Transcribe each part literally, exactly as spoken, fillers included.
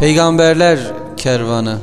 Peygamberler Kervanı.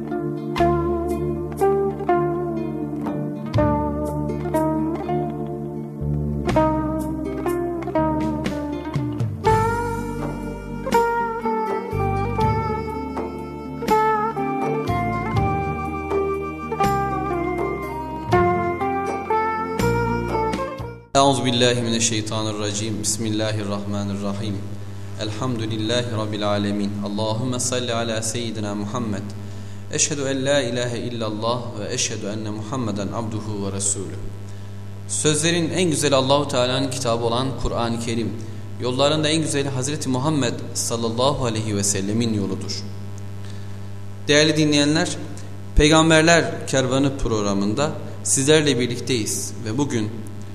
Euzubillahimineşşeytanirracim. Bismillahirrahmanirrahim. Elhamdülillahi Rabbil alemin. Allahümme salli ala seyyidina Muhammed. Eşhedü en la ilahe illallah ve eşhedü enne Muhammeden abduhu ve resulü. Sözlerin en güzeli Allahu Teala'nın kitabı olan Kur'an-ı Kerim. Yollarında en güzeli Hazreti Muhammed sallallahu aleyhi ve sellemin yoludur. Değerli dinleyenler, Peygamberler Kervanı programında sizlerle birlikteyiz ve bugün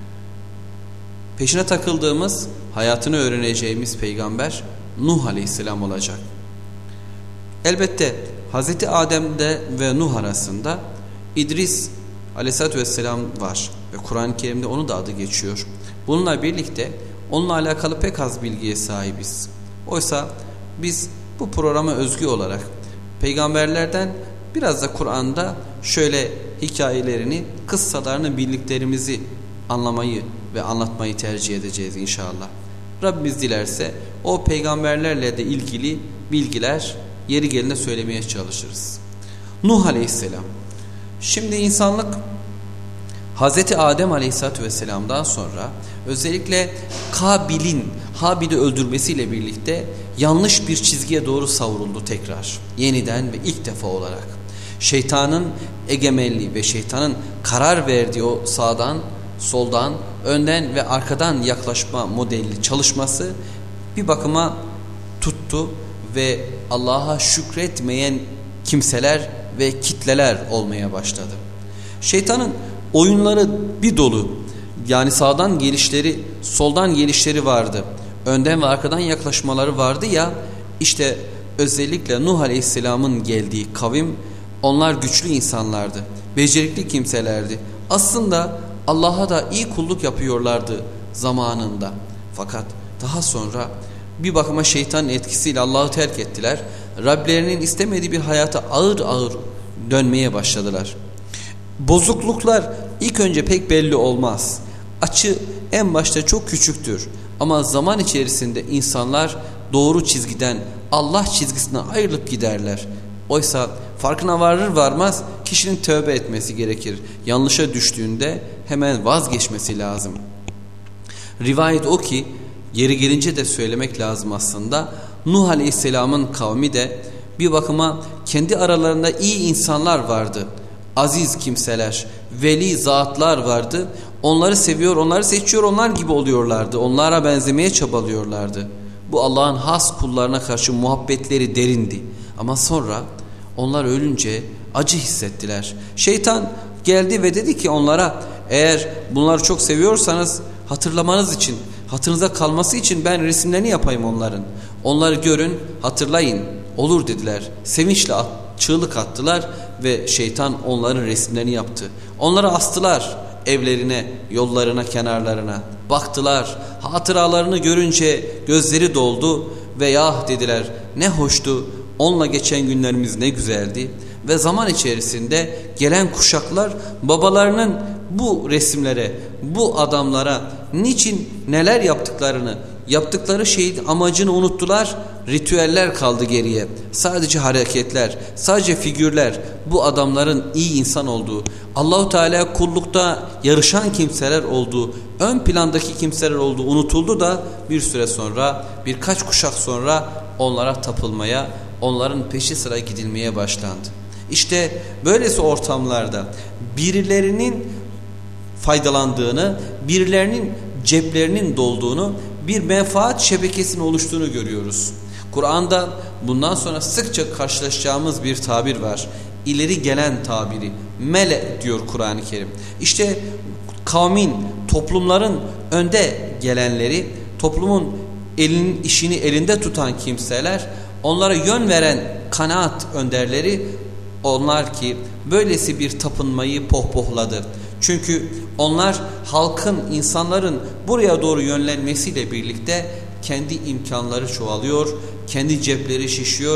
peşine takıldığımız, hayatını öğreneceğimiz peygamber Nuh Aleyhisselam olacak. Elbette Hazreti Adem'de ve Nuh arasında İdris Aleyhisselatü Vesselam var ve Kur'an-ı Kerim'de onun da adı geçiyor. Bununla birlikte onunla alakalı pek az bilgiye sahibiz. Oysa biz bu programa özgü olarak peygamberlerden biraz da Kur'an'da şöyle hikayelerini, kıssalarını, bildiklerimizi anlamayı ve anlatmayı tercih edeceğiz inşallah. Rabbimiz dilerse o peygamberlerle de ilgili bilgiler yeri gelince söylemeye çalışırız. Nuh Aleyhisselam. Şimdi insanlık Hazreti Adem Aleyhisselatü Vesselam'dan sonra özellikle Kabil'in Habil'i öldürmesiyle birlikte yanlış bir çizgiye doğru savruldu tekrar. Yeniden ve ilk defa olarak. Şeytanın egemenliği ve şeytanın karar verdiği o sağdan, soldan, önden ve arkadan yaklaşma modeli çalışması bir bakıma tuttu ve Allah'a şükretmeyen kimseler ve kitleler olmaya başladı. Şeytanın oyunları bir dolu, yani sağdan gelişleri, soldan gelişleri vardı, önden ve arkadan yaklaşmaları vardı ya, işte özellikle Nuh Aleyhisselam'ın geldiği kavim, onlar güçlü insanlardı, becerikli kimselerdi. Aslında Allah'a da iyi kulluk yapıyorlardı zamanında. Fakat daha sonra bir bakıma şeytanın etkisiyle Allah'ı terk ettiler. Rablerinin istemediği bir hayata ağır ağır dönmeye başladılar. Bozukluklar ilk önce pek belli olmaz. Açı en başta çok küçüktür. Ama zaman içerisinde insanlar doğru çizgiden, Allah çizgisine ayrılıp giderler. Oysa farkına varır varmaz kişinin tövbe etmesi gerekir. Yanlışa düştüğünde hemen vazgeçmesi lazım. Rivayet o ki, yeri gelince de söylemek lazım aslında, Nuh Aleyhisselam'ın kavmi de bir bakıma kendi aralarında iyi insanlar vardı. Aziz kimseler, veli zatlar vardı. Onları seviyor, onları seçiyor, onlar gibi oluyorlardı. Onlara benzemeye çabalıyorlardı. Bu Allah'ın has kullarına karşı muhabbetleri derindi. Ama sonra onlar ölünce acı hissettiler. Şeytan geldi ve dedi ki onlara, eğer bunları çok seviyorsanız hatırlamanız için, hatırınıza kalması için ben resimlerini yapayım onların. Onları görün, hatırlayın. Olur dediler. Sevinçle at, çığlık attılar ve şeytan onların resimlerini yaptı. Onları astılar evlerine, yollarına, kenarlarına. Baktılar, hatıralarını görünce gözleri doldu ve yah dediler, ne hoştu, onunla geçen günlerimiz ne güzeldi. Ve zaman içerisinde gelen kuşaklar babalarının bu resimlere, bu adamlara niçin neler yaptıklarını, yaptıkları şeyin amacını unuttular. Ritüeller kaldı geriye. Sadece hareketler, sadece figürler, bu adamların iyi insan olduğu, Allahu Teala kullukta yarışan kimseler olduğu, ön plandaki kimseler olduğu unutuldu da bir süre sonra, birkaç kuşak sonra onlara tapılmaya, onların peşi sıra gidilmeye başlandı. İşte böylesi ortamlarda birilerinin faydalandığını, birilerinin ceplerinin dolduğunu, bir menfaat şebekesinin oluştuğunu görüyoruz. Kur'an'da bundan sonra sıkça karşılaşacağımız bir tabir var. İleri gelen tabiri. Mele diyor Kur'an-ı Kerim. İşte kavmin, toplumların önde gelenleri, toplumun elinin işini elinde tutan kimseler, onlara yön veren kanaat önderleri, onlar ki böylesi bir tapınmayı pohpohladı. Çünkü onlar halkın, insanların buraya doğru yönlenmesiyle birlikte kendi imkanları çoğalıyor, kendi cepleri şişiyor,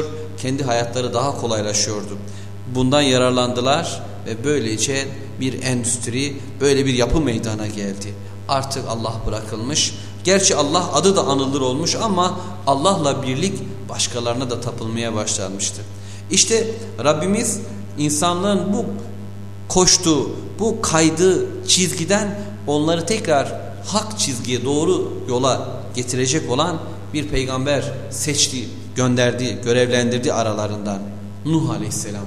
kendi hayatları daha kolaylaşıyordu. Bundan yararlandılar ve böylece bir endüstri, böyle bir yapı meydana geldi. Artık Allah bırakılmış. Gerçi Allah adı da anılır olmuş ama Allah'la birlik başkalarına da tapılmaya başlanmıştı. İşte Rabbimiz insanlığın bu koştuğu, bu kaydığı çizgiden onları tekrar hak çizgiye, doğru yola getirecek olan bir peygamber seçti, gönderdi, görevlendirdi aralarından. Nuh Aleyhisselam.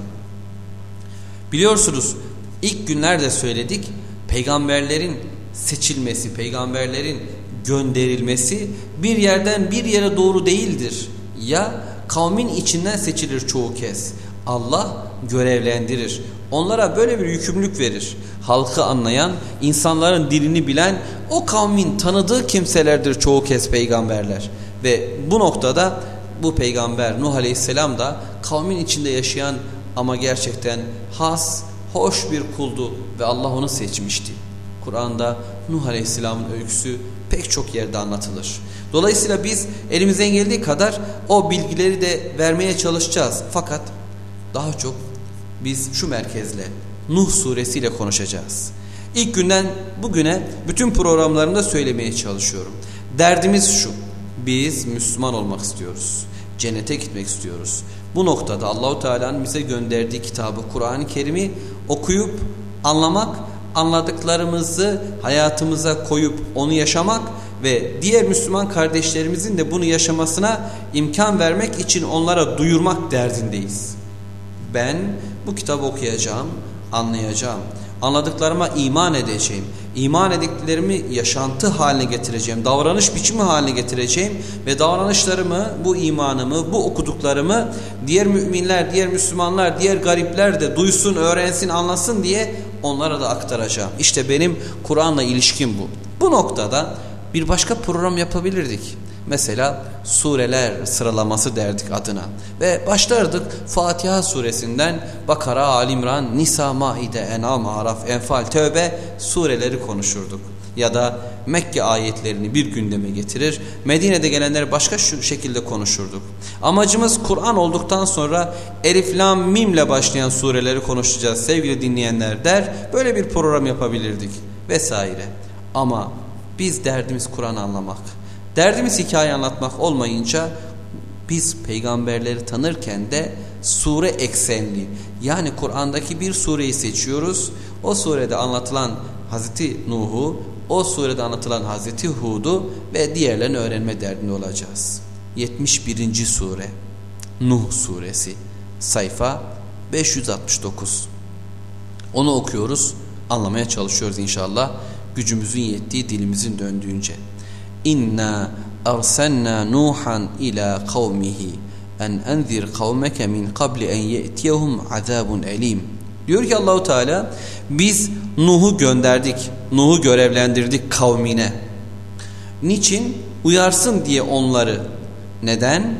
Biliyorsunuz ilk günlerde söyledik, peygamberlerin seçilmesi, peygamberlerin gönderilmesi bir yerden bir yere doğru değildir. Ya kavmin içinden seçilir çoğu kez. Allah görevlendirir. Onlara böyle bir yükümlülük verir. Halkı anlayan, insanların dilini bilen, o kavmin tanıdığı kimselerdir çoğu kez peygamberler. Ve bu noktada bu peygamber Nuh Aleyhisselam da kavmin içinde yaşayan ama gerçekten has, hoş bir kuldu ve Allah onu seçmişti. Kur'an'da Nuh Aleyhisselam'ın öyküsü pek çok yerde anlatılır. Dolayısıyla biz elimizden geldiği kadar o bilgileri de vermeye çalışacağız. Fakat daha çok biz şu merkezle, Nuh suresiyle konuşacağız. İlk günden bugüne bütün programlarımda söylemeye çalışıyorum. Derdimiz şu: biz Müslüman olmak istiyoruz. Cennete gitmek istiyoruz. Bu noktada Allahu Teala'nın bize gönderdiği kitabı, Kur'an-ı Kerim'i okuyup anlamak, anladıklarımızı hayatımıza koyup onu yaşamak ve diğer Müslüman kardeşlerimizin de bunu yaşamasına imkan vermek için onlara duyurmak derdindeyiz. Ben bu kitabı okuyacağım, anlayacağım. Anladıklarıma iman edeceğim. İman ediklerimi yaşantı haline getireceğim. Davranış biçimi haline getireceğim. Ve davranışlarımı, bu imanımı, bu okuduklarımı diğer müminler, diğer Müslümanlar, diğer garipler de duysun, öğrensin, anlasın diye onlara da aktaracağım. İşte benim Kur'an'la ilişkim bu. Bu noktada bir başka program yapabilirdik. Mesela sureler sıralaması derdik adına. Ve başlardık Fatiha suresinden Bakara, Ali İmran, Nisa, Maide, En'am, Araf, Enfal, Tevbe sureleri konuşurduk. Ya da Mekke ayetlerini bir gündeme getirir, Medine'de gelenleri başka şu şekilde konuşurduk. Amacımız Kur'an olduktan sonra Elif, Lam, Mim'le başlayan sureleri konuşacağız sevgili dinleyenler der. Böyle bir program yapabilirdik vesaire. Ama biz derdimiz Kur'an'ı anlamak. Derdimiz hikaye anlatmak olmayınca biz peygamberleri tanırken de sure eksenli, yani Kur'an'daki bir sureyi seçiyoruz. O surede anlatılan Hazreti Nuh'u, o surede anlatılan Hazreti Hud'u ve diğerlerini öğrenme derdinde olacağız. yetmiş birinci sure Nuh suresi, sayfa beş yüz altmış dokuz. Onu okuyoruz, anlamaya çalışıyoruz inşallah, gücümüzün yettiği, dilimizin döndüğünce. İnna arsalna Nuhan ila kavmihi en enzir kavmeke min qabli en ye'tiyehum azabun elim. Diyor ki Allahu Teala, biz Nuh'u gönderdik, Nuh'u görevlendirdik kavmine. Niçin? Uyarsın diye onları. Neden?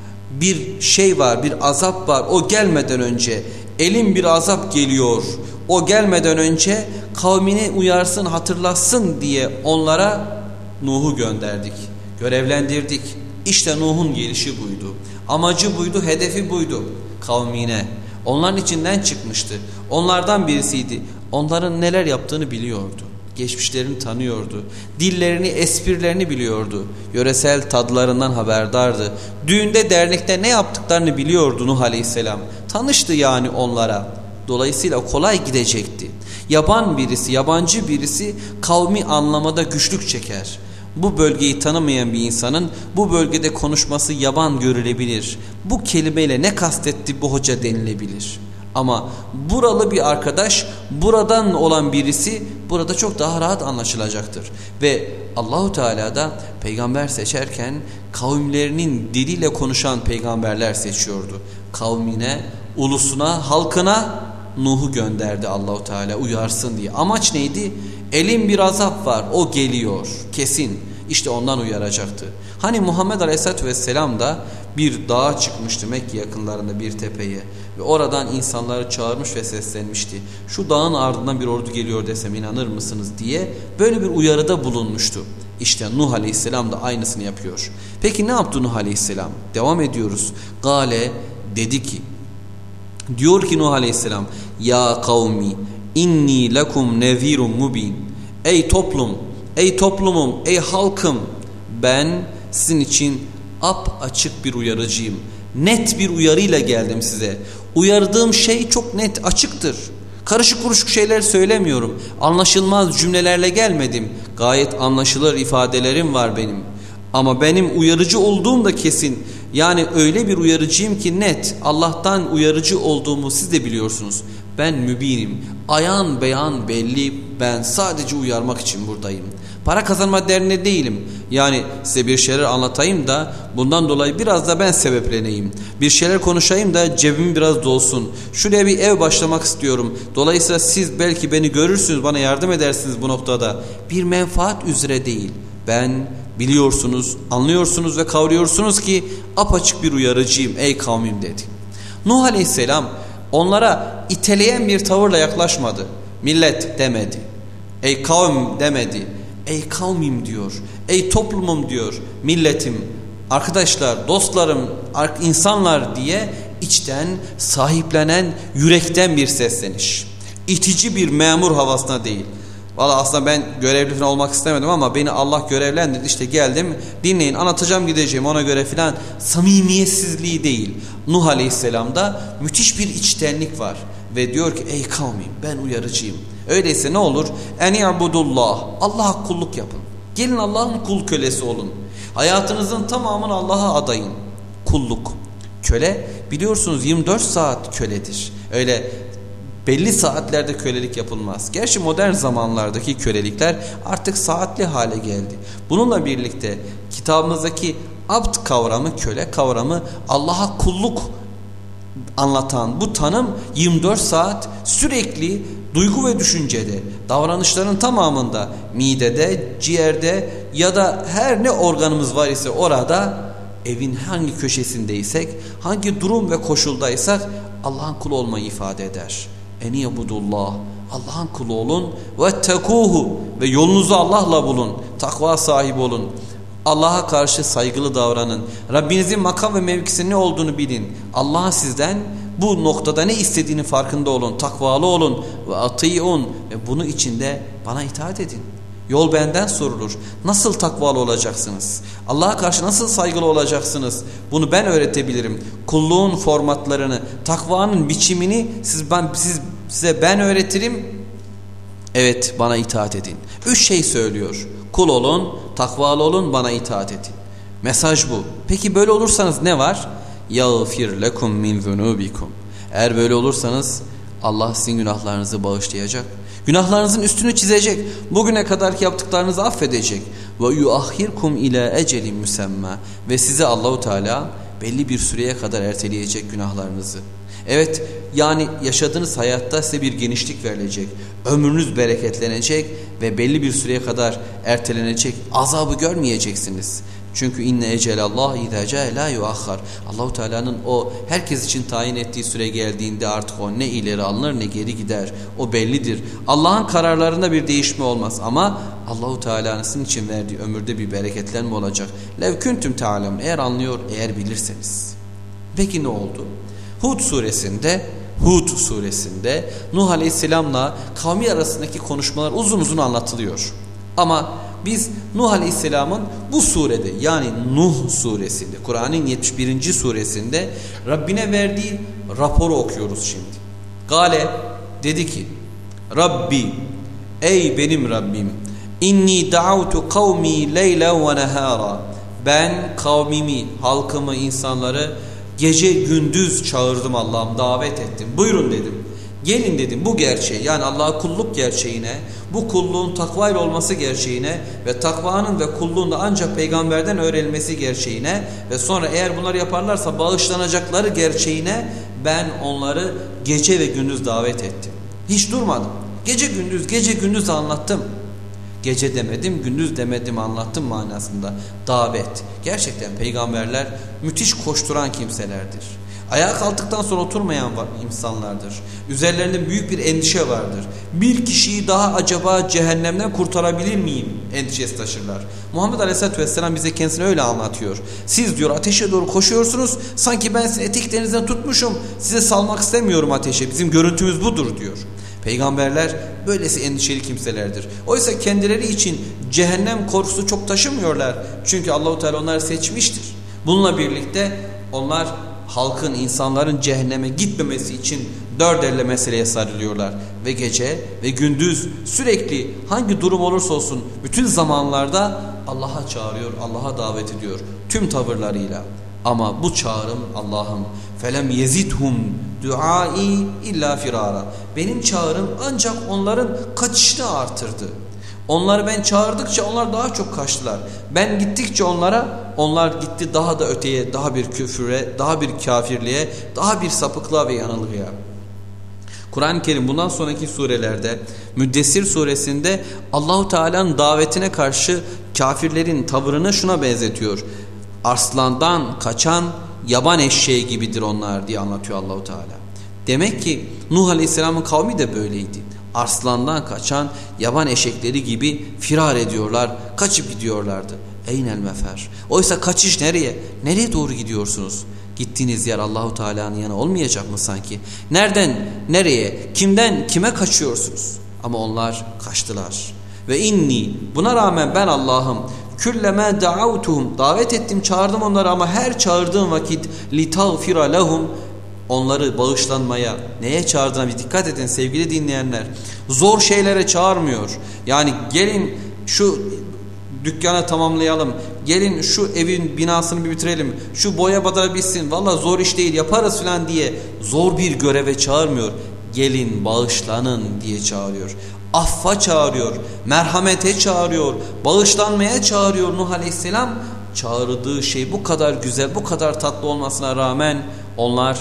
Bir şey var, bir azap var. O gelmeden önce elin bir azap geliyor. O gelmeden önce kavmini uyarsın, hatırlatsın diye onlara Nuh'u gönderdik, görevlendirdik. İşte Nuh'un gelişi buydu. Amacı buydu, hedefi buydu. Kavmine. Onların içinden çıkmıştı. Onlardan birisiydi. Onların neler yaptığını biliyordu. Geçmişlerini tanıyordu. Dillerini, esprilerini biliyordu. Yöresel tadlarından haberdardı. Düğünde, dernekte ne yaptıklarını biliyordu Nuh Aleyhisselam. Tanıştı yani onlara. Dolayısıyla kolay gidecekti. Yaban birisi, yabancı birisi kavmi anlamada güçlük çeker. Bu bölgeyi tanımayan bir insanın bu bölgede konuşması yaban görülebilir. Bu kelimeyle ne kastetti bu hoca denilebilir. Ama buralı bir arkadaş, buradan olan birisi burada çok daha rahat anlaşılacaktır. Ve Allahu Teala da peygamber seçerken kavimlerinin diliyle konuşan peygamberler seçiyordu. Kavmine, ulusuna, halkına Nuh'u gönderdi Allahu Teala uyarsın diye. Amaç neydi? Elin bir azap var, o geliyor kesin. İşte ondan uyaracaktı. Hani Muhammed Aleyhisselatü Vesselam da bir dağa çıkmıştı, Mekke yakınlarında bir tepeye. Ve oradan insanları çağırmış ve seslenmişti. Şu dağın ardından bir ordu geliyor desem inanır mısınız diye böyle bir uyarıda bulunmuştu. İşte Nuh Aleyhisselam da aynısını yapıyor. Peki ne yaptı Nuh Aleyhisselam? Devam ediyoruz. Gale dedi ki, diyor ki Nuh Aleyhisselam, ya kavmi inni lekum nezirun mubin. Ey toplum, ey toplumum, ey halkım, ben sizin için ap açık bir uyarıcıyım. Net bir uyarıyla geldim size. Uyardığım şey çok net, açıktır. Karışık kuruşuk şeyler söylemiyorum. Anlaşılmaz cümlelerle gelmedim. Gayet anlaşılır ifadelerim var benim. Ama benim uyarıcı olduğum da kesin. Yani öyle bir uyarıcıyım ki net. Allah'tan uyarıcı olduğumu siz de biliyorsunuz. Ben mübinim. Ayan beyan belli. Ben sadece uyarmak için buradayım. Para kazanma derdinde değilim. Yani size bir şeyler anlatayım da bundan dolayı biraz da ben sebepleneyim. Bir şeyler konuşayım da cebim biraz dolsun. Şuraya bir ev başlamak istiyorum. Dolayısıyla siz belki beni görürsünüz, bana yardım edersiniz bu noktada. Bir menfaat üzere değil. Ben biliyorsunuz, anlıyorsunuz ve kavruyorsunuz ki apaçık bir uyarıcıyım ey kavmim dedi. Nuh Aleyhisselam onlara iteleyen bir tavırla yaklaşmadı. Millet demedi. Ey kavim demedi. Ey kavmim diyor. Ey toplumum diyor. Milletim, arkadaşlar, dostlarım, insanlar diye içten, sahiplenen, yürekten bir sesleniş. İtici bir memur havasına değil. Valla aslında ben görevli falan olmak istemedim ama beni Allah görevlendirdi. İşte geldim, dinleyin, anlatacağım, gideceğim, ona göre falan samimiyetsizliği değil. Nuh Aleyhisselam'da müthiş bir içtenlik var. Ve diyor ki ey kavmim, ben uyarıcıyım. Öyleyse ne olur? En i'budullah. Allah'a kulluk yapın. Gelin Allah'ın kul kölesi olun. Hayatınızın tamamını Allah'a adayın. Kulluk. Köle biliyorsunuz yirmi dört saat köledir. Öyle belli saatlerde kölelik yapılmaz. Gerçi modern zamanlardaki kölelikler artık saatli hale geldi. Bununla birlikte kitabımızdaki abd kavramı, köle kavramı, Allah'a kulluk anlatan bu tanım yirmi dört saat sürekli duygu ve düşüncede, davranışların tamamında, midede, ciğerde ya da her ne organımız var ise orada, evin hangi köşesindeysek, hangi durum ve koşuldaysak Allah'ın kulu olmayı ifade eder. Eniyebudullah, Allah'ın kulu olun ve tekuhu, ve yolunuzu Allah'la bulun, takva sahibi olun. Allah'a karşı saygılı davranın. Rabbinizin makam ve mevkisinin ne olduğunu bilin. Allah sizden bu noktada ne istediğini farkında olun. Takvalı olun ve atiyun, ve bunu içinde bana itaat edin. Yol benden sorulur. Nasıl takvalı olacaksınız? Allah'a karşı nasıl saygılı olacaksınız? Bunu ben öğretebilirim. Kulluğun formatlarını, takvanın biçimini siz ben siz size ben öğretirim. Evet, bana itaat edin. Üç şey söylüyor. Kul olun, takvalı olun, bana itaat edin. Mesaj bu. Peki böyle olursanız ne var? يَغْفِرْ لَكُمْ مِنْ ذُنُوبِكُمْ. Eğer böyle olursanız Allah sizin günahlarınızı bağışlayacak. Günahlarınızın üstünü çizecek. Bugüne kadarki yaptıklarınızı affedecek. وَيُؤَخِّرْكُمْ اِلَى اَجَلٍ مُسَمَّى. Ve size Allahu Teala belli bir süreye kadar erteleyecek günahlarınızı. Evet, yani yaşadığınız hayatta size bir genişlik verilecek. Ömrünüz bereketlenecek ve belli bir süreye kadar ertelenecek. Azabı görmeyeceksiniz. Çünkü inne ecelallah izâ câe lâ yuahhar. Allahu Teala'nın o herkes için tayin ettiği süre geldiğinde artık o ne ileri alınır ne geri gider. O bellidir. Allah'ın kararlarında bir değişme olmaz ama Allahu Teala'nın sizin için verdiği ömürde bir bereketlenme olacak. Lev kuntum ta'lemun. Eğer anlıyor, eğer bilirseniz. Peki ne oldu? Hud suresinde Hud suresinde Nuh Aleyhisselam'la kavmi arasındaki konuşmalar uzun uzun anlatılıyor. Ama biz Nuh Aleyhisselam'ın bu surede, yani Nuh suresinde, Kur'an'ın yetmiş birinci suresinde Rabbine verdiği raporu okuyoruz şimdi. Gale dedi ki, Rabbi, ey benim Rabbim, inni da'avtu kavmi leylen ve nehara. Ben kavmimi, halkımı, insanları gece gündüz çağırdım Allah'ım, davet ettim. Buyurun dedim. Gelin dedim bu gerçeği, yani Allah'a kulluk gerçeğine, bu kulluğun takvayla olması gerçeğine ve takvanın ve kulluğun da ancak peygamberden öğrenilmesi gerçeğine ve sonra eğer bunları yaparlarsa bağışlanacakları gerçeğine ben onları gece ve gündüz davet ettim. Hiç durmadım. Gece gündüz, gece gündüz anlattım. Gece demedim, gündüz demedim, anlattım manasında. Davet. Gerçekten peygamberler müthiş koşturan kimselerdir. Ayağa kalktıktan sonra oturmayan var, insanlardır. Üzerlerinde büyük bir endişe vardır. Bir kişiyi daha acaba cehennemden kurtarabilir miyim endişesi taşırlar. Muhammed Aleyhisselatü Vesselam bize kendisini öyle anlatıyor. Siz diyor ateşe doğru koşuyorsunuz. Sanki ben sizin eteklerinizden tutmuşum. Size salmak istemiyorum ateşe. Bizim görüntümüz budur diyor. Peygamberler böylesi endişeli kimselerdir. Oysa kendileri için cehennem korkusu çok taşımıyorlar. Çünkü Allahu Teala onları seçmiştir. Bununla birlikte onlar halkın, insanların cehenneme gitmemesi için dört elle meseleye sarılıyorlar. Ve gece ve gündüz sürekli hangi durum olursa olsun bütün zamanlarda Allah'a çağırıyor, Allah'a davet ediyor tüm tavırlarıyla. Ama bu çağrım Allah'ım felem yezidhum duai illa firara. Benim çağrım ancak onların kaçışını artırdı. Onları ben çağırdıkça onlar daha çok kaçtılar. Ben gittikçe onlara, onlar gitti daha da öteye, daha bir küfüre, daha bir kafirliğe, daha bir sapıklığa ve yanılgıya. Kur'an-ı Kerim bundan sonraki surelerde, Müddessir suresinde Allahu Teala'nın davetine karşı kafirlerin tavırını şuna benzetiyor. Arslandan kaçan yaban eşeği gibidir onlar diye anlatıyor Allahu Teala. Demek ki Nuh Aleyhisselam'ın kavmi de böyleydi. Arslandan kaçan yaban eşekleri gibi firar ediyorlar, kaçıp gidiyorlardı. Eynel mefer. Oysa kaçış nereye? Nereye doğru gidiyorsunuz? Gittiğiniz yer Allahu Teala'nın yanı olmayacak mı sanki? Nereden nereye? Kimden kime kaçıyorsunuz? Ama onlar kaçtılar. Ve inni, buna rağmen ben Allah'ım külleme da'avtuhum, davet ettim, çağırdım onları ama her çağırdığım vakit litagfira lehum, onları bağışlanmaya, neye çağırdığına bir dikkat edin sevgili dinleyenler. Zor şeylere çağırmıyor. Yani gelin şu dükkanı tamamlayalım, gelin şu evin binasını bir bitirelim, şu boya badana bitsin, valla zor iş değil yaparız falan diye zor bir göreve çağırmıyor. Gelin bağışlanın diye çağırıyor. Affa çağırıyor, merhamete çağırıyor, bağışlanmaya çağırıyor Nuh Aleyhisselam. Çağırdığı şey bu kadar güzel, bu kadar tatlı olmasına rağmen onlar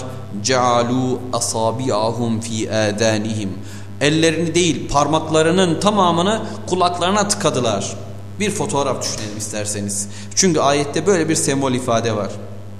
cealu asabi'ahum fi adanihim, ellerini değil parmaklarının tamamını kulaklarına tıkadılar. Bir fotoğraf düşünelim isterseniz. Çünkü ayette böyle bir sembol ifade var.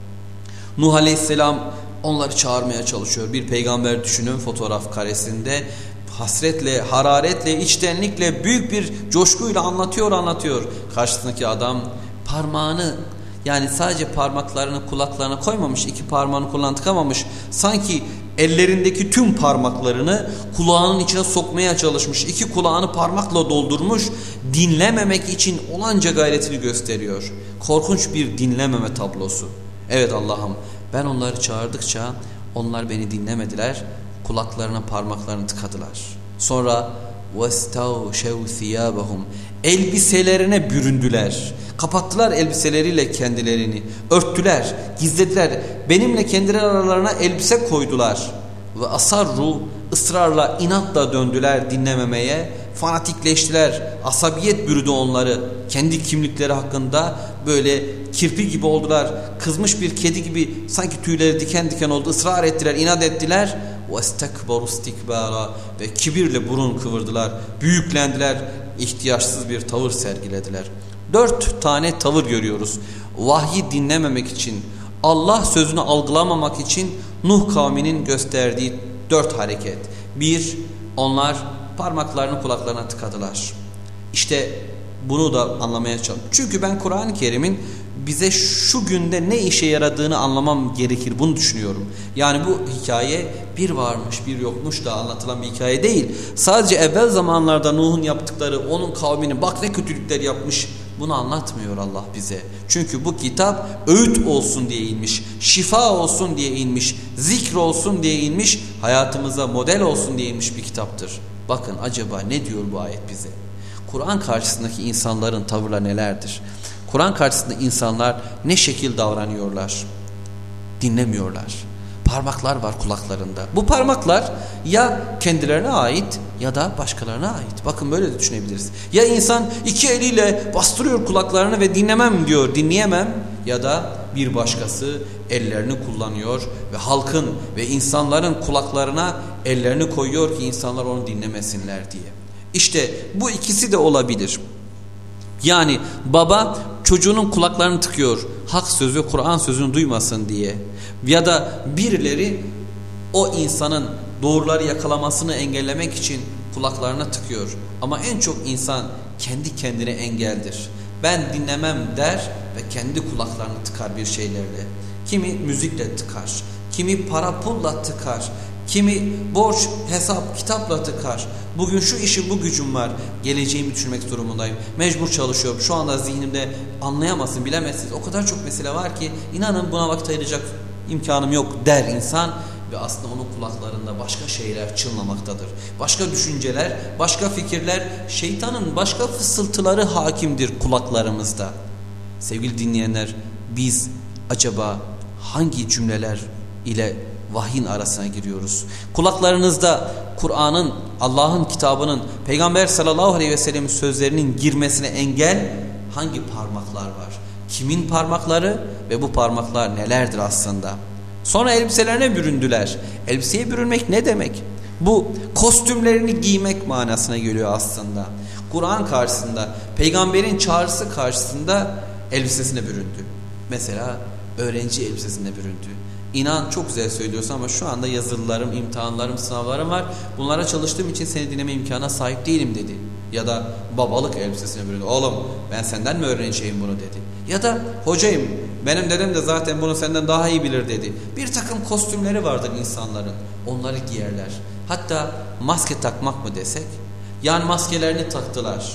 Nuh Aleyhisselam onları çağırmaya çalışıyor. Bir peygamber düşünün fotoğraf karesinde. Hasretle, hararetle, içtenlikle, büyük bir coşkuyla anlatıyor anlatıyor. Karşısındaki adam parmağını, yani sadece parmaklarını kulaklarına koymamış, iki parmağını kulağına tıkamamış. Sanki ellerindeki tüm parmaklarını kulağının içine sokmaya çalışmış. İki kulağını parmakla doldurmuş. Dinlememek için olanca gayretini gösteriyor. Korkunç bir dinlememe tablosu. Evet Allah'ım, ben onları çağırdıkça onlar beni dinlemediler. Kulaklarına parmaklarını tıkadılar. Sonra وَاسْتَوْشَوْ ثِيَابَهُمْ, elbiselerine büründüler. Kapattılar elbiseleriyle kendilerini. Örttüler, gizlediler. Benimle kendileri aralarına elbise koydular. Ve asarru, ısrarla, inatla döndüler dinlememeye. Fanatikleştiler. Asabiyet bürüdü onları. Kendi kimlikleri hakkında böyle kirpi gibi oldular. Kızmış bir kedi gibi sanki tüyleri diken diken oldu. Israr ettiler, inat ettiler. وَاسْتَكْبَرُ اسْتِكْبَارًا, ve kibirle burun kıvırdılar. Büyüklendiler. İhtiyaçsız bir tavır sergilediler. Dört tane tavır görüyoruz. Vahyi dinlememek için, Allah sözünü algılamamak için Nuh kavminin gösterdiği dört hareket. Bir, onlar parmaklarını kulaklarına tıkadılar. İşte bunu da anlamaya çalışıyorum. Çünkü ben Kur'an-ı Kerim'in bize şu günde ne işe yaradığını anlamam gerekir. Bunu düşünüyorum. Yani bu hikaye bir varmış bir yokmuş da anlatılan bir hikaye değil. Sadece evvel zamanlarda Nuh'un yaptıkları, onun kavminin bak ne kötülükler yapmış, bunu anlatmıyor Allah bize. Çünkü bu kitap öğüt olsun diye inmiş, şifa olsun diye inmiş, zikr olsun diye inmiş, hayatımıza model olsun diye inmiş bir kitaptır. Bakın acaba ne diyor bu ayet bize? Kur'an karşısındaki insanların tavırları nelerdir? Kur'an karşısında insanlar ne şekil davranıyorlar? Dinlemiyorlar. Parmaklar var kulaklarında. Bu parmaklar ya kendilerine ait ya da başkalarına ait. Bakın böyle de düşünebiliriz. Ya insan iki eliyle bastırıyor kulaklarını ve dinlemem diyor, dinleyemem. Ya da bir başkası ellerini kullanıyor ve halkın ve insanların kulaklarına ellerini koyuyor ki insanlar onu dinlemesinler diye. İşte bu ikisi de olabilir. Yani baba çocuğunun kulaklarını tıkıyor, hak sözü, Kur'an sözünü duymasın diye. Ya da birileri o insanın doğruları yakalamasını engellemek için kulaklarına tıkıyor. Ama en çok insan kendi kendine engeldir. Ben dinlemem der ve kendi kulaklarını tıkar bir şeylerle. Kimi müzikle tıkar, kimi para pulla tıkar, kimi borç, hesap, kitapla tıkar. Bugün şu işim, bu gücüm var, geleceğimi düşünmek durumundayım, mecbur çalışıyorum, şu anda zihnimde anlayamazsın, bilemezsiniz. O kadar çok mesele var ki inanın buna vakit ayıracak imkanım yok der insan. Ve aslında onun kulaklarında başka şeyler çınlamaktadır. Başka düşünceler, başka fikirler, şeytanın başka fısıltıları hakimdir kulaklarımızda. Sevgili dinleyenler, biz acaba hangi cümleler ile vahyin arasına giriyoruz? Kulaklarınızda Kur'an'ın, Allah'ın kitabının, Peygamber sallallahu aleyhi ve sellem sözlerinin girmesine engel hangi parmaklar var? Kimin parmakları ve bu parmaklar nelerdir aslında? Sonra elbiselerine büründüler. Elbiseye bürünmek ne demek? Bu kostümlerini giymek manasına geliyor aslında. Kur'an karşısında, peygamberin çağrısı karşısında elbisesine büründü. Mesela öğrenci elbisesine büründü. İnan çok güzel söylüyorsun ama şu anda yazılılarım, imtihanlarım, sınavlarım var. Bunlara çalıştığım için seni dinleme imkanına sahip değilim dedi. Ya da babalık elbisesine büründü. Oğlum ben senden mi öğreneceğim bunu dedi. Ya da hocayım benim dedem de zaten bunu senden daha iyi bilir dedi. Bir takım kostümleri vardır insanların. Onları giyerler. Hatta maske takmak mı desek? Yani maskelerini taktılar.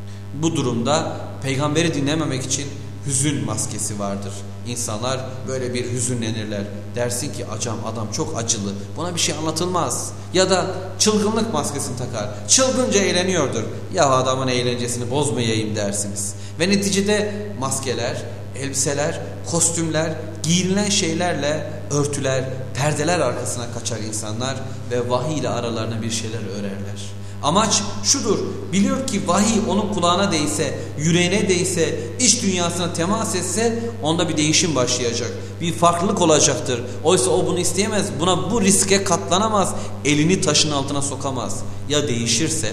Bu durumda peygamberi dinlememek için hüzün maskesi vardır. İnsanlar böyle bir hüzünlenirler. Dersin ki acam adam çok acılı. Buna bir şey anlatılmaz. Ya da çılgınlık maskesini takar. Çılgınca eğleniyordur. Ya adamın eğlencesini bozmayayım dersiniz. Ve neticede maskeler, elbiseler, kostümler, giyinilen şeylerle örtüler, perdeler arkasına kaçar insanlar ve vahiy ile aralarına bir şeyler örerler. Amaç şudur, biliyor ki vahiy onun kulağına değse, yüreğine değse, iç dünyasına temas etse onda bir değişim başlayacak. Bir farklılık olacaktır. Oysa o bunu isteyemez, buna bu riske katlanamaz, elini taşın altına sokamaz. Ya değişirse?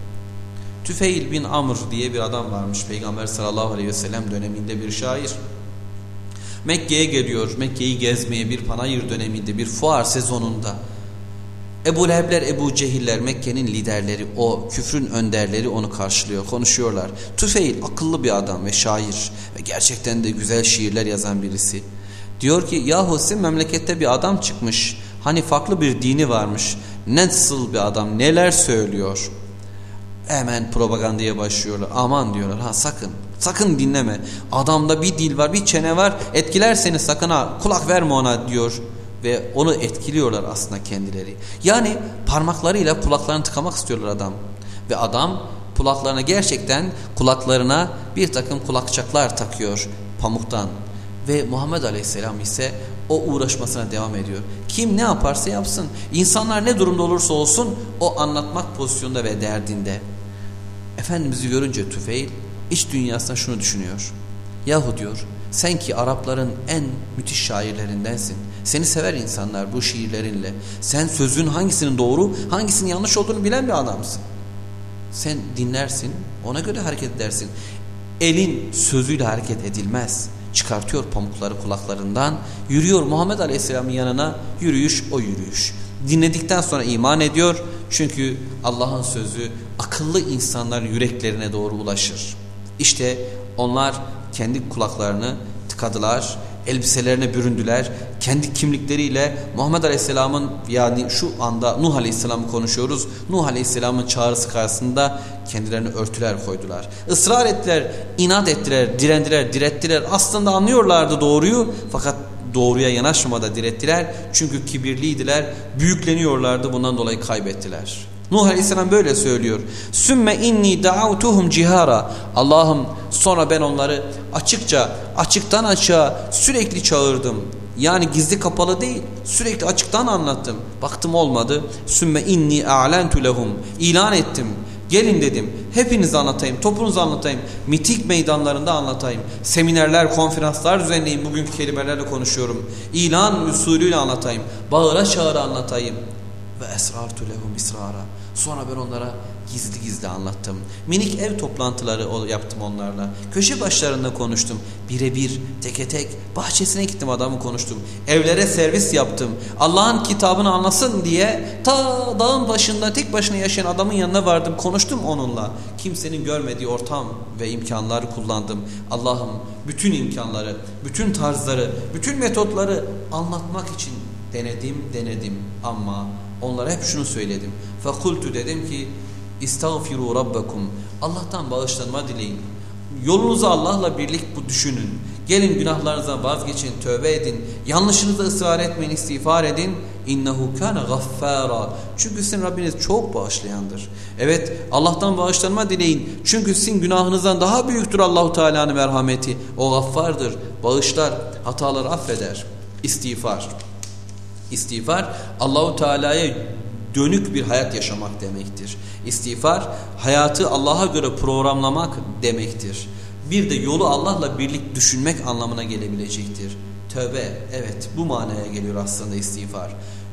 Tüfeil bin Amr diye bir adam varmış, Peygamber sallallahu aleyhi ve sellem döneminde bir şair. Mekke'ye geliyor, Mekke'yi gezmeye bir panayır döneminde, bir fuar sezonunda. Ebu Lehebler, Ebu Cehiller, Mekke'nin liderleri, o küfrün önderleri onu karşılıyor, konuşuyorlar. Tüfeil akıllı bir adam ve şair ve gerçekten de güzel şiirler yazan birisi. Diyor ki yahu sizin memlekette bir adam çıkmış, hani farklı bir dini varmış, nasıl bir adam, neler söylüyor. Hemen propagandaya başlıyorlar, aman diyorlar, ha sakın, sakın dinleme, adamda bir dil var, bir çene var, etkiler seni, sakın ha, kulak verme ona diyor. Ve onu etkiliyorlar aslında kendileri. Yani parmaklarıyla kulaklarını tıkamak istiyorlar adam. Ve adam kulaklarına gerçekten kulaklarına bir takım kulakçaklar takıyor pamuktan. Ve Muhammed Aleyhisselam ise o uğraşmasına devam ediyor. Kim ne yaparsa yapsın, insanlar ne durumda olursa olsun o anlatmak pozisyonda ve derdinde. Efendimiz'i görünce Tüfeil iç dünyasında şunu düşünüyor. Yahu diyor, sen ki Arapların en müthiş şairlerindensin. Seni sever insanlar bu şiirlerinle. Sen sözün hangisinin doğru, hangisinin yanlış olduğunu bilen bir adamsın. Sen dinlersin, ona göre hareket edersin. Elin sözüyle hareket edilmez. Çıkartıyor pamukları kulaklarından, yürüyor Muhammed Aleyhisselam'ın yanına, yürüyüş o yürüyüş. Dinledikten sonra iman ediyor. Çünkü Allah'ın sözü akıllı insanların yüreklerine doğru ulaşır. İşte onlar kendi kulaklarını tıkadılar, elbiselerine büründüler, kendi kimlikleriyle Muhammed Aleyhisselam'ın, yani şu anda Nuh Aleyhisselam'ı konuşuyoruz, Nuh Aleyhisselam'ın çağrısı karşısında kendilerini örtüler koydular. Israr ettiler, inat ettiler, direndiler, direttiler. Aslında anlıyorlardı doğruyu, fakat doğruya yanaşmamada direttiler. Çünkü kibirliydiler, büyükleniyorlardı, bundan dolayı kaybettiler. Nuh Aleyhisselam böyle söylüyor. Sümme inni da'avtuhum cihara. Allah'ım sonra ben onları açıkça, açıktan açığa sürekli çağırdım. Yani gizli kapalı değil, sürekli açıktan anlattım. Baktım olmadı. Sümme inni a'lentu lehum. İlan ettim. Gelin dedim. Hepinizi anlatayım, topunuzu anlatayım. Mitik meydanlarında anlatayım. Seminerler, konferanslar düzenleyeyim. Bugünkü kelimelerle konuşuyorum. İlan usulüyle anlatayım. Bağıra çağıra anlatayım. Ve esrartu lehum israra. Sonra ben onlara gizli gizli anlattım. Minik ev toplantıları yaptım onlarla. Köşe başlarında konuştum. Birebir, teke tek, bahçesine gittim, adamı konuştum. Evlere servis yaptım. Allah'ın kitabını anlasın diye ta dağın başında tek başına yaşayan adamın yanına vardım. Konuştum onunla. Kimsenin görmediği ortam ve imkanları kullandım. Allah'ım bütün imkanları, bütün tarzları, bütün metotları anlatmak için denedim, denedim. Ama onlara hep şunu söyledim. Fekultu, dedim ki İstağfiru rabbakum. Allah'tan bağışlanma dileyin. Yolunuzu Allah'la birlik bu düşünün. Gelin günahlarınızdan vazgeçin, tövbe edin. Yanlışınızda ısrar etmeyin, istiğfar edin. İnnehu kana gaffara. Çünkü sizin Rabbiniz çok bağışlayandır. Evet, Allah'tan bağışlanma dileyin. Çünkü sizin günahınızdan daha büyüktür Allahu Teala'nın merhameti. O gaffardır. Bağışlar, hataları affeder. İstiğfar. İstiğfar Allahu Teala'ya dönük bir hayat yaşamak demektir. İstiğfar hayatı Allah'a göre programlamak demektir. Bir de yolu Allah'la birlik düşünmek anlamına gelebilecektir. Tövbe, evet, bu manaya geliyor aslında istiğfar.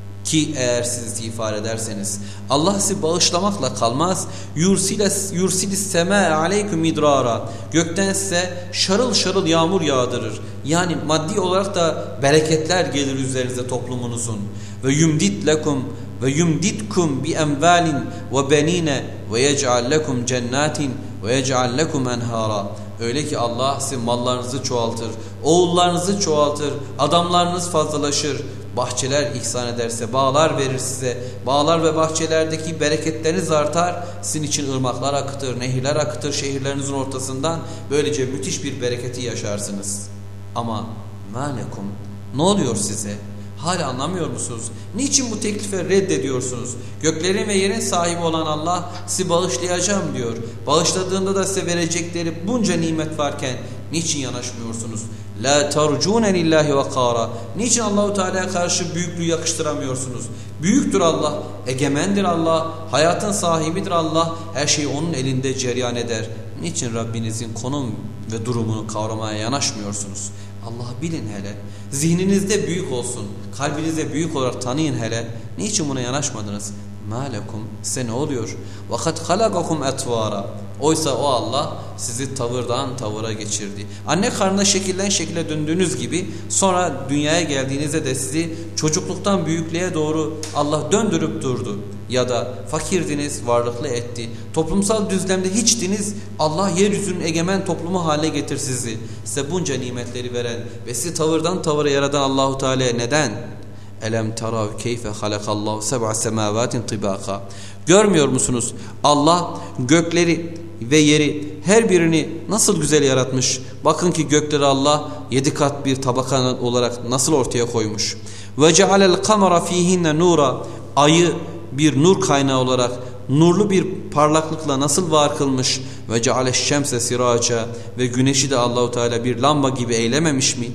Ki eğer siz istiğfar ederseniz Allah sizi bağışlamakla kalmaz. Yursiles yursilis sema aleyküm midrara. Gökten size şarıl şarıl yağmur yağdırır. Yani maddi olarak da bereketler gelir üzerinize toplumunuzun. Ve yumdit lekum ve yumditkum bi emvalin ve benine ve yec'al lekum cennetin ve yec'al lekum enhara. Öyle ki Allah sizin mallarınızı çoğaltır, oğullarınızı çoğaltır, adamlarınız fazlalaşır. Bahçeler ihsan ederse bağlar verir size. Bağlar ve bahçelerdeki bereketleriniz artar. Sizin için ırmaklar akıtır, nehirler akıtır şehirlerinizin ortasından. Böylece müthiş bir bereketi yaşarsınız. Ama mâlekum, ne oluyor size? Hala anlamıyor musunuz? Niçin bu teklife reddediyorsunuz? Göklerin ve yerin sahibi olan Allah sizi bağışlayacağım diyor. Bağışladığında da size verecekleri bunca nimet varken niçin yanaşmıyorsunuz? La tarcune lillahi vakara. Niçin Allahu Teala'ya karşı büyüklüğü yakıştıramıyorsunuz? Büyüktür Allah, egemendir Allah, hayatın sahibidir Allah. Her şey onun elinde cereyan eder. Niçin Rabbinizin konum ve durumunu kavramaya yanaşmıyorsunuz? Allah'ı bilin hele. Zihninizde büyük olsun, kalbinizde büyük olarak tanıyın hele. Niçin buna yanaşmadınız? Mâlekum, size ne oluyor? Vakat halakakum etvara. Oysa o Allah sizi tavırdan tavıra geçirdi. Anne karnına şekilden şekile döndüğünüz gibi sonra dünyaya geldiğinizde de sizi çocukluktan büyüklüğe doğru Allah döndürüp durdu. Ya da fakirdiniz, varlıklı etti. Toplumsal düzlemde hiçtiniz, Allah yeryüzünün egemen toplumu haline getir sizi. Size bunca nimetleri veren ve sizi tavırdan tavıra yaradan Allahu Teala'ya neden? Elem tarav keyfe halakallahu seb'a semavatin tibaka. Görmüyor musunuz? Allah gökleri ve yeri her birini nasıl güzel yaratmış. Bakın ki gökleri Allah yedi kat bir tabaka olarak nasıl ortaya koymuş. Ve cealel kamera fihinne nura. Ayı bir nur kaynağı olarak nurlu bir parlaklıkla nasıl var kılmış. Ve cealeş şemse siraca. Ve güneşi de Allahu Teala bir lamba gibi eylememiş mi?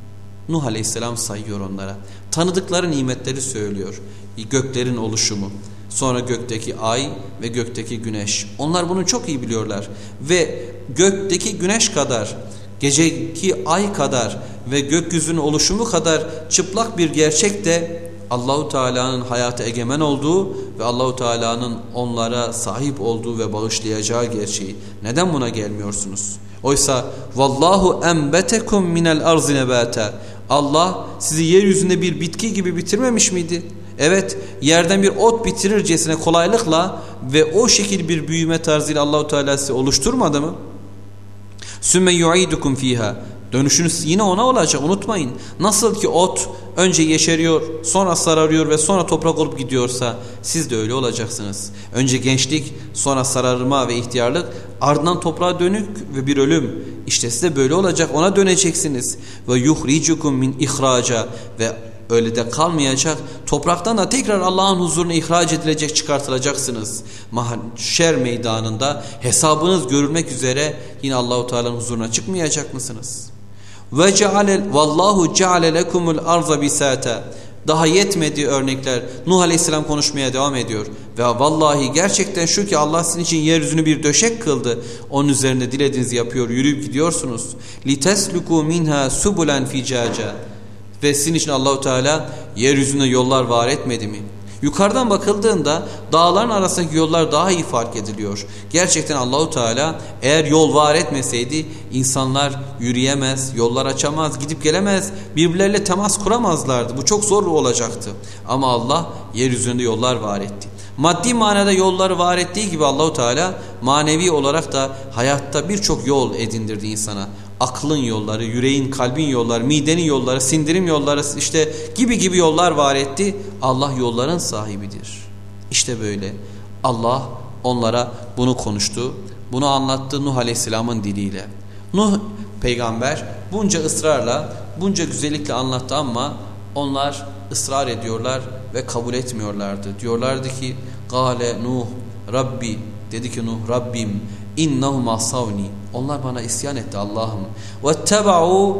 Nuh Aleyhisselam sayıyor onlara. Tanıdıkları nimetleri söylüyor. Göklerin oluşumu, sonra gökteki ay ve gökteki güneş. Onlar bunu çok iyi biliyorlar. Ve gökteki güneş kadar, geceki ay kadar ve gökyüzünün oluşumu kadar çıplak bir gerçek de Allahu Teala'nın hayatı egemen olduğu ve Allahu Teala'nın onlara sahip olduğu ve bağışlayacağı gerçeği. Neden buna gelmiyorsunuz? Oysa vallahu enbetekum minel arzi nebata. Allah sizi yeryüzünde bir bitki gibi bitirmemiş miydi? Evet, yerden bir ot bitirircesine kolaylıkla ve o şekil bir büyüme tarzıyla Allahu Teala sizi oluşturmadı mı? Sümme yu'idukum fiha. Dönüşünüz yine ona olacak, unutmayın. Nasıl ki ot önce yeşeriyor, sonra sararıyor ve sonra toprak olup gidiyorsa siz de öyle olacaksınız. Önce gençlik, sonra sararma ve ihtiyarlık, ardından toprağa dönük ve bir ölüm. İşte size böyle olacak, ona döneceksiniz. Ve yuhricukum min ihraca. Ve öyle de kalmayacak. Topraktan da tekrar Allah'ın huzuruna ihraç edilecek, çıkartılacaksınız. Mahşer meydanında hesabınız görülmek üzere yine Allahu Teala'nın huzuruna çıkmayacak mısınız? Ve cealel vallahu ceale lekumul arza bisata. Daha yetmedi örnekler. Nuh Aleyhisselam konuşmaya devam ediyor. Ve vallahi gerçekten şu ki Allah sizin için yeryüzünü bir döşek kıldı. Onun üzerinde dilediğinizi yapıyor, yürüyüp gidiyorsunuz. Litesluku minha subulan ficaca. Ve sizin için Allahu Teala yeryüzünde yollar var etmedi mi? Yukarıdan bakıldığında dağların arasındaki yollar daha iyi fark ediliyor. Gerçekten Allahu Teala eğer yol var etmeseydi insanlar yürüyemez, yollar açamaz, gidip gelemez, birbirleriyle temas kuramazlardı. Bu çok zor olacaktı. Ama Allah yeryüzünde yollar var etti. Maddi manada yolları var ettiği gibi Allahu Teala manevi olarak da hayatta birçok yol edindirdi insana. Aklın yolları, yüreğin, kalbin yolları, midenin yolları, sindirim yolları işte gibi gibi yollar var etti. Allah yolların sahibidir. İşte böyle Allah onlara bunu konuştu. Bunu anlattı Nuh Aleyhisselam'ın diliyle. Nuh peygamber bunca ısrarla, bunca güzellikle anlattı ama onlar ısrar ediyorlar ve kabul etmiyorlardı. Diyorlardı ki Gale Nuh Rabbi, dedi ki Nuh Rabbim innahum asavni, onlar bana isyan etti Allah'ım. Vettaba'u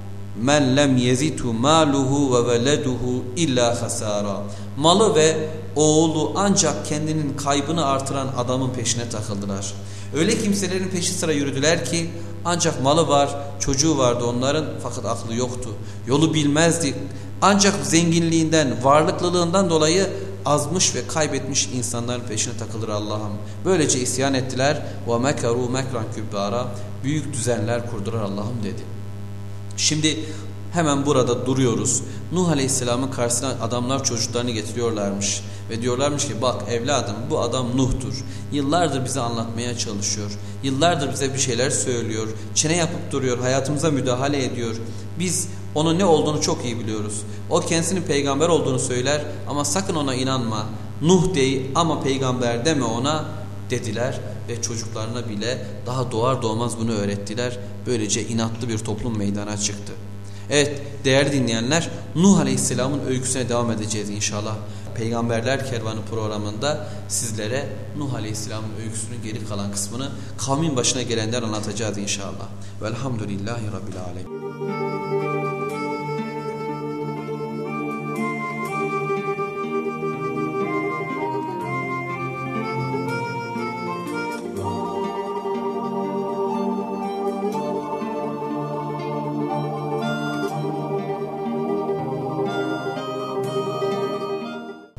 men lem yezitu maluhu ve veleduhu illa hasara, malı ve oğlu ancak kendinin kaybını artıran adamın peşine takıldılar. Öyle kimselerin peşi sıra yürüdüler ki ancak malı var, çocuğu vardı onların fakat aklı yoktu. Yolu bilmezdi. Ancak zenginliğinden, varlıklılığından dolayı azmış ve kaybetmiş insanların peşine takılır Allah'ım. Böylece isyan ettiler. Ve mekaru mekran kübbara, büyük düzenler kurdular Allah'ım dedi. Şimdi hemen burada duruyoruz. Nuh Aleyhisselam'ın karşısına adamlar çocuklarını getiriyorlarmış. Ve diyorlarmış ki bak evladım bu adam Nuh'tur. Yıllardır bize anlatmaya çalışıyor. Yıllardır bize bir şeyler söylüyor. Çene yapıp duruyor. Hayatımıza müdahale ediyor. Biz onun ne olduğunu çok iyi biliyoruz. O kendisinin peygamber olduğunu söyler ama sakın ona inanma. Nuh dey ama peygamber deme ona dediler. Ve çocuklarına bile daha doğar doğmaz bunu öğrettiler. Böylece inatlı bir toplum meydana çıktı. Evet değerli dinleyenler, Nuh Aleyhisselam'ın öyküsüne devam edeceğiz inşallah. Peygamberler Kervanı programında sizlere Nuh Aleyhisselam'ın öyküsünün geri kalan kısmını kavmin başına gelenler anlatacağız inşallah. Velhamdülillahi Rabbil Alemin.